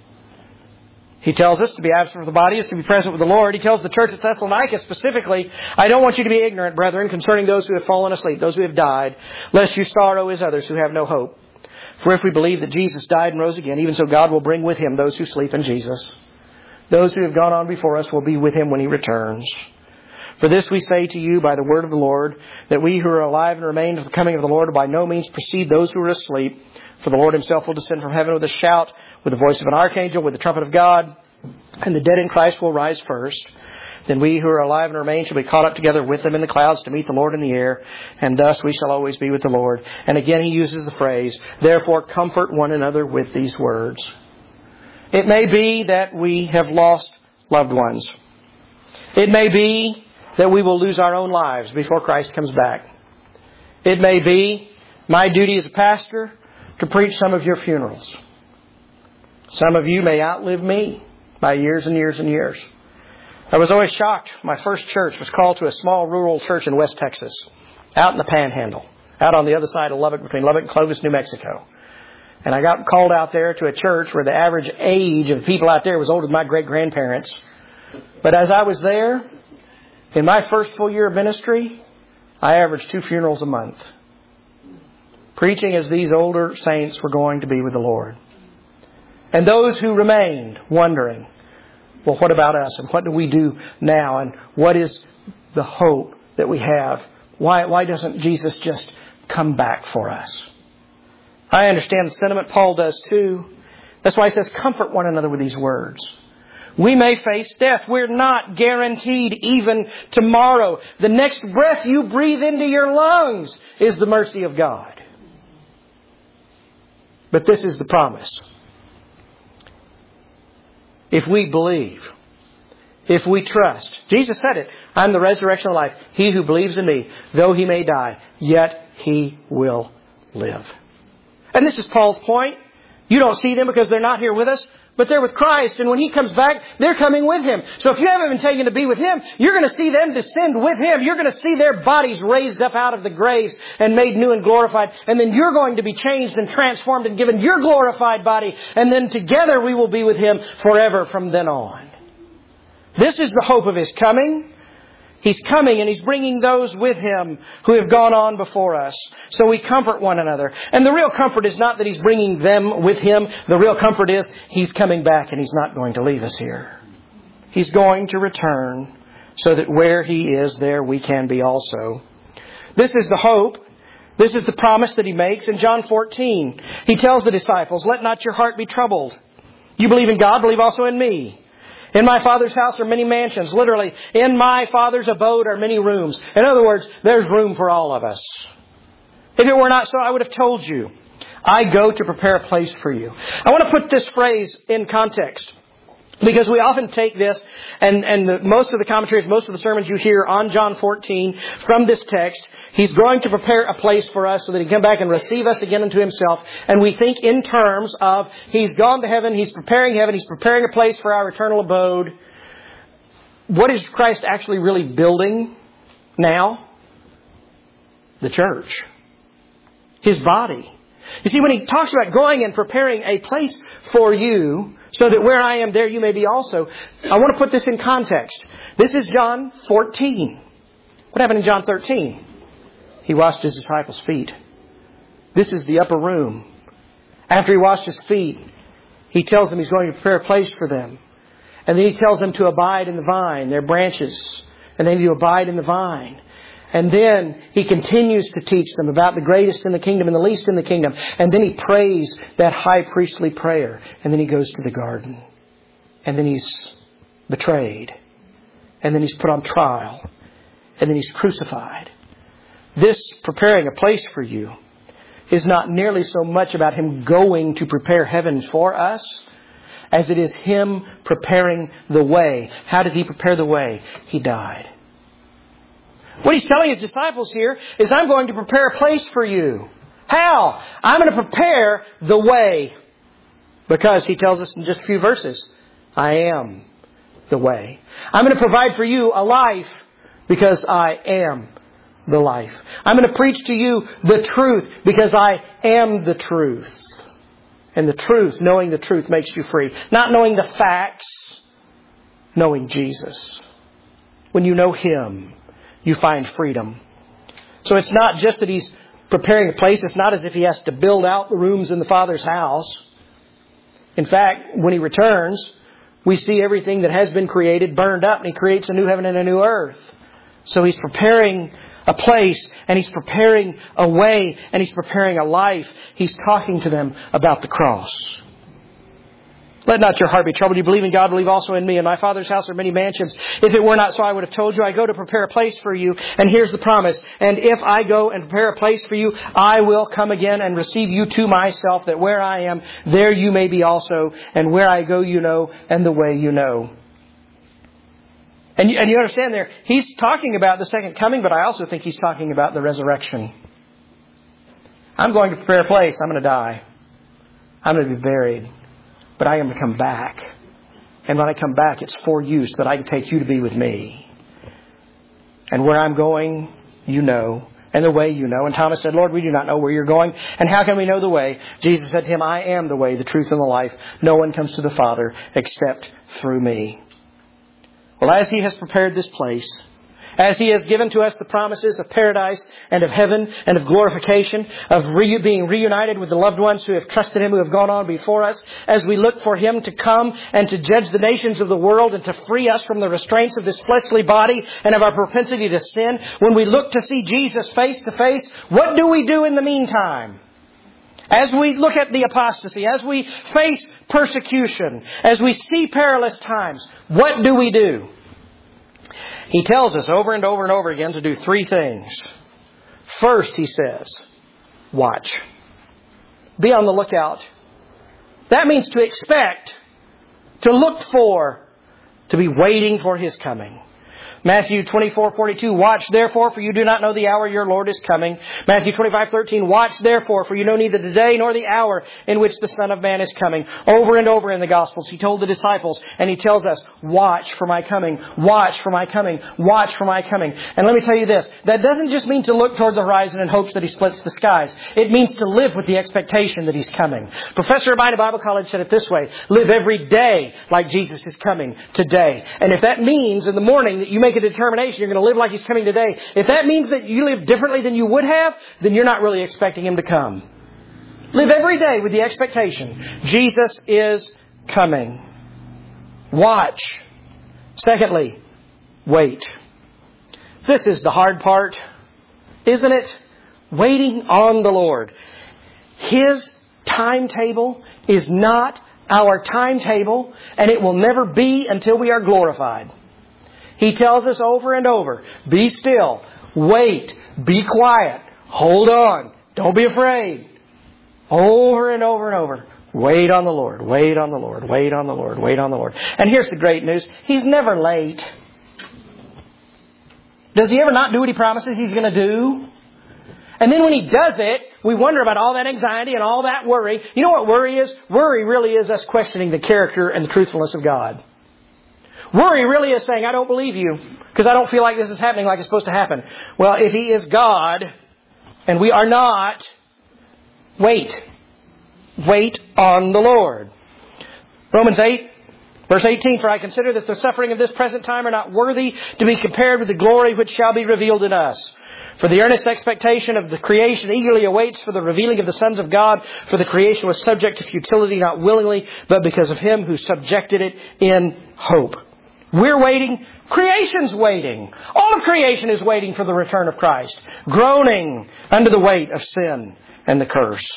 He tells us to be absent from the body is to be present with the Lord. He tells the church at Thessalonica specifically, I don't want you to be ignorant, brethren, concerning those who have fallen asleep, those who have died, lest you sorrow as others who have no hope. For if we believe that Jesus died and rose again, even so God will bring with Him those who sleep in Jesus. Those who have gone on before us will be with Him when He returns. For this we say to you by the word of the Lord, that we who are alive and remain to the coming of the Lord will by no means precede those who are asleep. For the Lord Himself will descend from heaven with a shout, with the voice of an archangel, with the trumpet of God, and the dead in Christ will rise first. Then we who are alive and remain shall be caught up together with them in the clouds to meet the Lord in the air, and thus we shall always be with the Lord. And again he uses the phrase, therefore comfort one another with these words. It may be that we have lost loved ones. It may be that we will lose our own lives before Christ comes back. It may be my duty as a pastor to preach some of your funerals. Some of you may outlive me by years and years and years. I was always shocked. My first church was called to a small rural church in West Texas, out in the Panhandle, out on the other side of Lubbock, between Lubbock and Clovis, New Mexico. And I got called out there to a church where the average age of the people out there was older than my great-grandparents. But as I was there, in my first full year of ministry, I averaged two funerals a month, preaching as these older saints were going to be with the Lord. And those who remained wondering, well, what about us? And what do we do now? And what is the hope that we have? Why, why doesn't Jesus just come back for us? I understand the sentiment. Paul does too. That's why he says, comfort one another with these words. We may face death. We're not guaranteed even tomorrow. The next breath you breathe into your lungs is the mercy of God. But this is the promise. If we believe, if we trust, Jesus said it, I'm the resurrection of life. He who believes in me, though he may die, yet he will live. And this is Paul's point. You don't see them because they're not here with us, but they're with Christ. And when He comes back, they're coming with Him. So if you haven't been taken to be with Him, you're going to see them descend with Him. You're going to see their bodies raised up out of the graves and made new and glorified. And then you're going to be changed and transformed and given your glorified body. And then together we will be with Him forever from then on. This is the hope of His coming. He's coming and He's bringing those with Him who have gone on before us. So we comfort one another. And the real comfort is not that He's bringing them with Him. The real comfort is He's coming back and He's not going to leave us here. He's going to return so that where He is, there we can be also. This is the hope This is the promise that He makes in John fourteen. He tells the disciples, let not your heart be troubled. You believe in God, believe also in me. In my Father's house are many mansions. Literally, in my Father's abode are many rooms. In other words, there's room for all of us. If it were not so, I would have told you. I go to prepare a place for you. I want to put this phrase in context, because we often take this, and, and the, most of the commentaries, most of the sermons you hear on John fourteen from this text, He's going to prepare a place for us so that He can come back and receive us again into Himself. And we think in terms of He's gone to heaven, He's preparing heaven, He's preparing a place for our eternal abode. What is Christ actually really building now? The church. His body. You see, when He talks about going and preparing a place for you, so that where I am, there you may be also, I want to put this in context. This is John fourteen. What happened in John thirteen? He washed His disciples' feet. This is the upper room. After He washed His feet, He tells them He's going to prepare a place for them. And then He tells them to abide in the vine, their branches. And they need to abide in the vine. And then He continues to teach them about the greatest in the kingdom and the least in the kingdom. And then He prays that high priestly prayer. And then He goes to the garden. And then He's betrayed. And then He's put on trial. And then He's crucified. This preparing a place for you is not nearly so much about Him going to prepare heaven for us as it is Him preparing the way. How did He prepare the way? He died. What He's telling His disciples here is, I'm going to prepare a place for you. How? I'm going to prepare the way. Because He tells us in just a few verses, I am the way. I'm going to provide for you a life because I am the life. I'm going to preach to you the truth because I am the truth. And the truth, knowing the truth, makes you free. Not knowing the facts, knowing Jesus. When you know Him, you find freedom. So it's not just that He's preparing a place. It's not as if He has to build out the rooms in the Father's house. In fact, when He returns, we see everything that has been created burned up, and He creates a new heaven and a new earth. So He's preparing a place, and He's preparing a way, and He's preparing a life. He's talking to them about the cross. Let not your heart be troubled. You believe in God, believe also in me. In my Father's house are many mansions. If it were not so, I would have told you. I go to prepare a place for you. And here's the promise. And if I go and prepare a place for you, I will come again and receive you to myself, that where I am, there you may be also. And where I go, you know, and the way you know. And you, and you understand there, He's talking about the second coming, but I also think He's talking about the resurrection. I'm going to prepare a place. I'm going to die. I'm going to be buried. But I am to come back. And when I come back, it's for you so that I can take you to be with me. And where I'm going, you know. And the way you know. And Thomas said, Lord, we do not know where you're going. And how can we know the way? Jesus said to him, I am the way, the truth, and the life. No one comes to the Father except through me. Well, as He has prepared this place, as He has given to us the promises of paradise and of heaven and of glorification, of re- being reunited with the loved ones who have trusted Him, who have gone on before us, as we look for Him to come and to judge the nations of the world and to free us from the restraints of this fleshly body and of our propensity to sin, when we look to see Jesus face to face, what do we do in the meantime? As we look at the apostasy, as we face persecution, as we see perilous times, what do we do? He tells us over and over and over again to do three things. First, He says, watch. Be on the lookout. That means to expect, to look for, to be waiting for His coming. Matthew twenty-four forty-two, watch therefore, for you do not know the hour your Lord is coming. Matthew twenty-five thirteen, watch therefore, for you know neither the day nor the hour in which the Son of Man is coming. Over and over in the Gospels, He told the disciples, and He tells us, watch for my coming, watch for my coming, watch for my coming. And let me tell you this, that doesn't just mean to look toward the horizon in hopes that He splits the skies. It means to live with the expectation that He's coming. Professor Urbina at Bible College said it this way, live every day like Jesus is coming today. And if that means in the morning that you make a determination you're going to live like He's coming today, if that means that you live differently than you would have, then you're not really expecting Him to come. Live every day with the expectation Jesus is coming. Watch. Secondly, wait. This is the hard part, isn't it? Waiting on the Lord. His timetable is not our timetable, and it will never be until we are glorified. He tells us over and over, be still, wait, be quiet, hold on, don't be afraid. Over and over and over. Wait on the Lord, wait on the Lord, wait on the Lord, wait on the Lord. And here's the great news. He's never late. Does He ever not do what He promises He's going to do? And then when He does it, we wonder about all that anxiety and all that worry. You know what worry is? Worry really is us questioning the character and the truthfulness of God. Worry really is saying, I don't believe you because I don't feel like this is happening like it's supposed to happen. Well, if He is God and we are not, wait. Wait on the Lord. Romans eight, verse eighteen, for I consider that the suffering of this present time are not worthy to be compared with the glory which shall be revealed in us. For the earnest expectation of the creation eagerly awaits for the revealing of the sons of God. For the creation was subject to futility, not willingly, but because of Him who subjected it in hope. We're waiting. Creation's waiting. All of creation is waiting for the return of Christ, groaning under the weight of sin and the curse.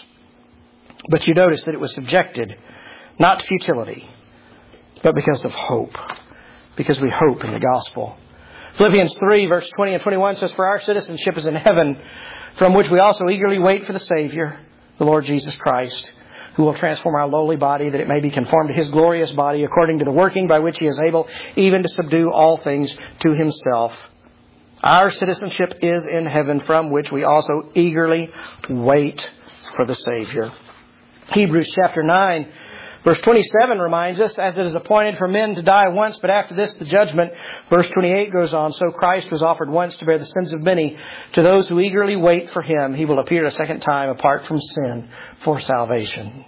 But you notice that it was subjected not to futility, but because of hope. Because we hope in the gospel. Philippians three, verse twenty and twenty-one says, for our citizenship is in heaven, from which we also eagerly wait for the Savior, the Lord Jesus Christ, who will transform our lowly body, that it may be conformed to His glorious body, according to the working by which He is able even to subdue all things to Himself. Our citizenship is in heaven, from which we also eagerly wait for the Savior. Hebrews chapter nine, verse twenty-seven reminds us, as it is appointed for men to die once, but after this the judgment. Verse twenty-eight goes on, so Christ was offered once to bear the sins of many. To those who eagerly wait for Him, He will appear a second time apart from sin for salvation.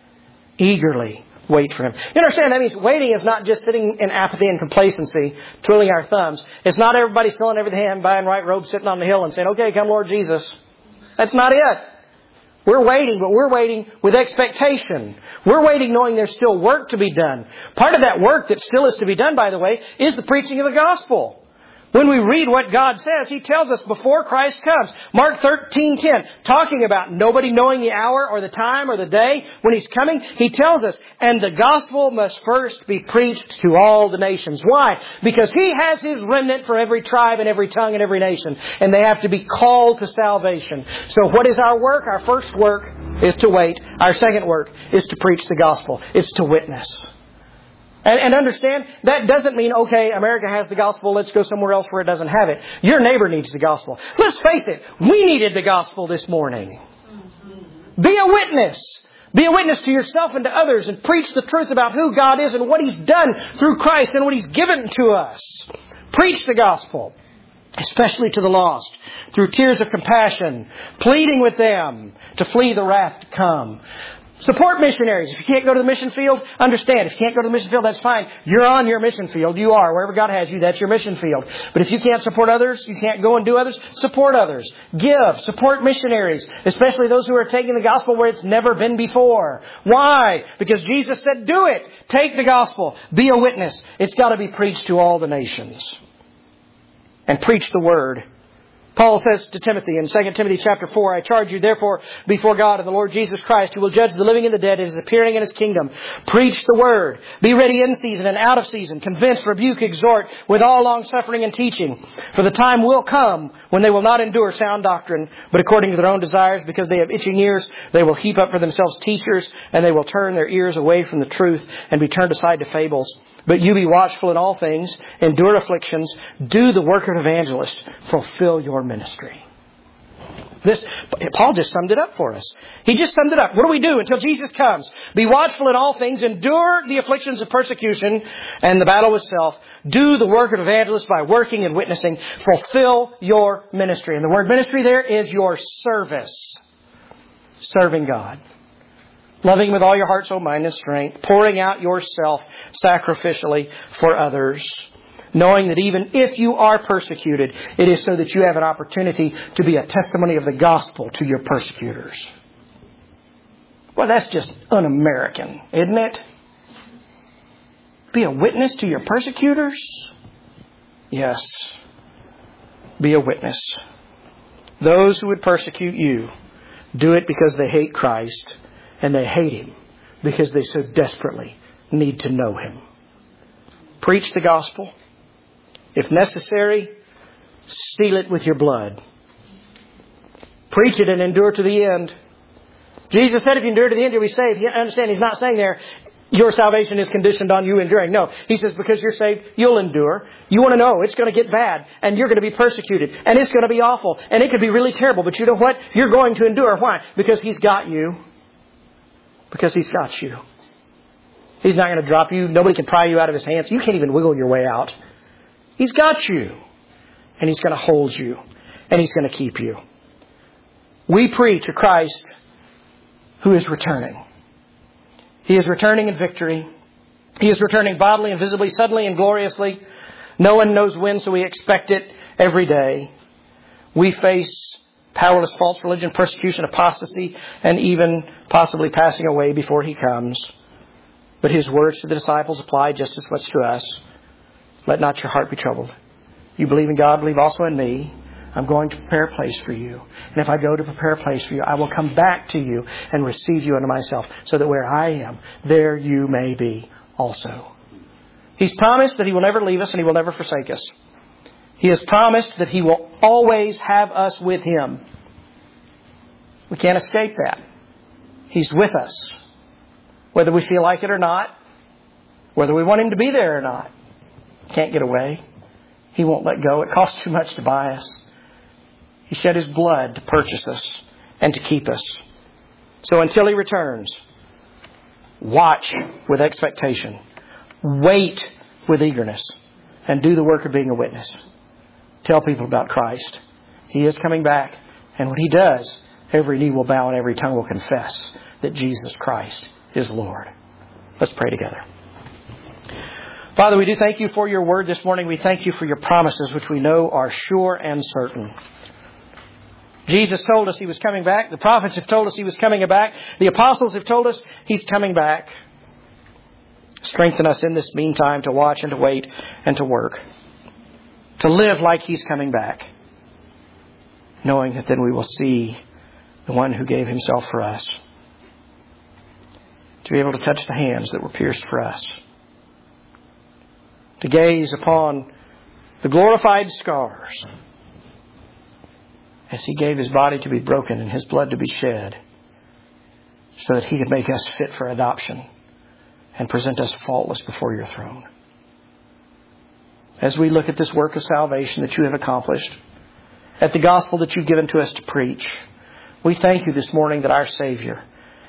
Eagerly wait for Him. You understand, that means waiting is not just sitting in apathy and complacency, twiddling our thumbs. It's not everybody still in every hand, buying white robes, sitting on the hill and saying, okay, come Lord Jesus. That's not it. We're waiting, but we're waiting with expectation. We're waiting knowing there's still work to be done. Part of that work that still is to be done, by the way, is the preaching of the gospel. When we read what God says, He tells us before Christ comes. Mark thirteen ten, talking about nobody knowing the hour or the time or the day when He's coming. He tells us, and the gospel must first be preached to all the nations. Why? Because He has His remnant for every tribe and every tongue and every nation. And they have to be called to salvation. So what is our work? Our first work is to wait. Our second work is to preach the gospel. It's to witness. And, and understand, that doesn't mean, okay, America has the gospel, let's go somewhere else where it doesn't have it. Your neighbor needs the gospel. Let's face it, we needed the gospel this morning. Be a witness. Be a witness to yourself and to others and preach the truth about who God is and what He's done through Christ and what He's given to us. Preach the gospel, especially to the lost, through tears of compassion, pleading with them to flee the wrath to come. Support missionaries. If you can't go to the mission field, understand. If you can't go to the mission field, that's fine. You're on your mission field. You are. Wherever God has you, that's your mission field. But if you can't support others, you can't go and do others, support others. Give. Support missionaries. Especially those who are taking the gospel where it's never been before. Why? Because Jesus said, do it. Take the gospel. Be a witness. It's got to be preached to all the nations. And preach the word. Paul says to Timothy in Second Timothy chapter four, I charge you therefore before God and the Lord Jesus Christ, who will judge the living and the dead, and is appearing in His kingdom. Preach the word. Be ready in season and out of season. Convince, rebuke, exhort with all long suffering and teaching. For the time will come when they will not endure sound doctrine, but according to their own desires, because they have itching ears, they will heap up for themselves teachers, and they will turn their ears away from the truth and be turned aside to fables. But you be watchful in all things, endure afflictions, do the work of an evangelist, fulfill your ministry. This, Paul just summed it up for us. He just summed it up. What do we do until Jesus comes? Be watchful in all things, endure the afflictions of persecution and the battle with self. Do the work of an evangelist by working and witnessing. Fulfill your ministry. And the word ministry there is your service. Serving God. Loving with all your heart, soul, mind, and strength. Pouring out yourself sacrificially for others. Knowing that even if you are persecuted, it is so that you have an opportunity to be a testimony of the gospel to your persecutors. Well, that's just un-American, isn't it? Be a witness to your persecutors? Yes. Be a witness. Those who would persecute you do it because they hate Christ, and they hate Him because they so desperately need to know Him. Preach the gospel. If necessary, seal it with your blood. Preach it and endure to the end. Jesus said if you endure to the end, you'll be saved. You understand, He's not saying there, your salvation is conditioned on you enduring. No, He says because you're saved, you'll endure. You want to know it's going to get bad, and you're going to be persecuted, and it's going to be awful, and it could be really terrible. But you know what? You're going to endure. Why? Because He's got you. Because He's got you. He's not going to drop you. Nobody can pry you out of His hands. You can't even wiggle your way out. He's got you. And He's going to hold you. And He's going to keep you. We preach a Christ who is returning. He is returning in victory. He is returning bodily and visibly, suddenly and gloriously. No one knows when, so we expect it every day. We face powerless false religion, persecution, apostasy, and even possibly passing away before He comes. But His words to the disciples apply just as much to us. Let not your heart be troubled. You believe in God, believe also in me. I'm going to prepare a place for you. And if I go to prepare a place for you, I will come back to you and receive you unto myself, so that where I am, there you may be also. He's promised that He will never leave us and He will never forsake us. He has promised that He will always have us with Him. We can't escape that. He's with us. Whether we feel like it or not, whether we want Him to be there or not. Can't get away. He won't let go. It costs too much to buy us. He shed His blood to purchase us and to keep us. So until He returns, watch with expectation. Wait with eagerness. And do the work of being a witness. Tell people about Christ. He is coming back. And when He does, every knee will bow and every tongue will confess that Jesus Christ is Lord. Let's pray together. Father, we do thank You for Your word this morning. We thank You for Your promises, which we know are sure and certain. Jesus told us He was coming back. The prophets have told us He was coming back. The apostles have told us He's coming back. Strengthen us in this meantime to watch and to wait and to work. To live like He's coming back. Knowing that then we will see the one who gave Himself for us. To be able to touch the hands that were pierced for us. To gaze upon the glorified scars as He gave His body to be broken and His blood to be shed, so that He could make us fit for adoption and present us faultless before Your throne. As we look at this work of salvation that You have accomplished, at the gospel that You've given to us to preach, we thank You this morning that our Savior,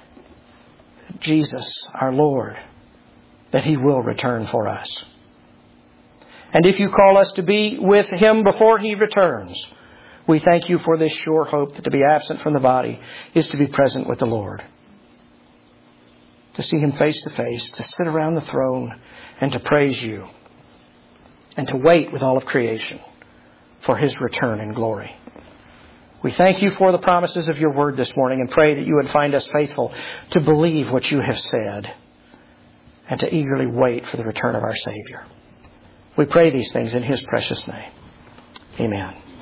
Jesus, our Lord, that He will return for us. And if You call us to be with Him before He returns, we thank You for this sure hope that to be absent from the body is to be present with the Lord. To see Him face to face, to sit around the throne and to praise You. And to wait with all of creation for His return in glory. We thank You for the promises of Your word this morning and pray that You would find us faithful to believe what You have said and to eagerly wait for the return of our Savior. We pray these things in His precious name. Amen.